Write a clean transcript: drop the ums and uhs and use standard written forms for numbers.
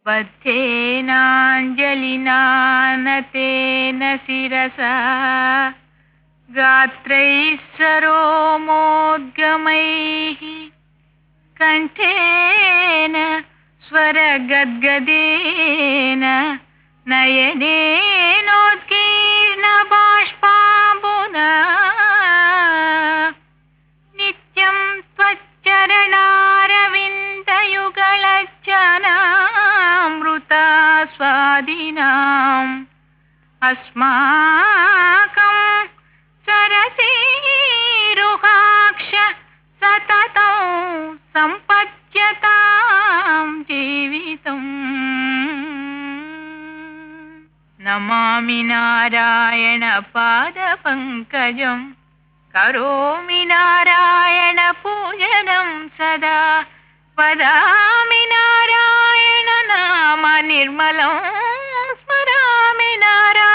बद्धेनाञ्जलिनानतेन शिरसा गात्रैः सरोमोद्गमैः कण्ठेन स्वरगद्गदेन नयनेनोद्गीर्णबाष्पाम्बुना नित्यं त्वच्चरणारविन्दयुगलज्जनामृता स्वादिनाम् अस्माकं सरसीरुहाक्ष सततं सम्पद्यतां जीवितम् नमामि नारायण पादपङ्कजं करोमि नारायण पूजनं सदा वदामि नारायण नाम निर्मलं स्मरामि नारायण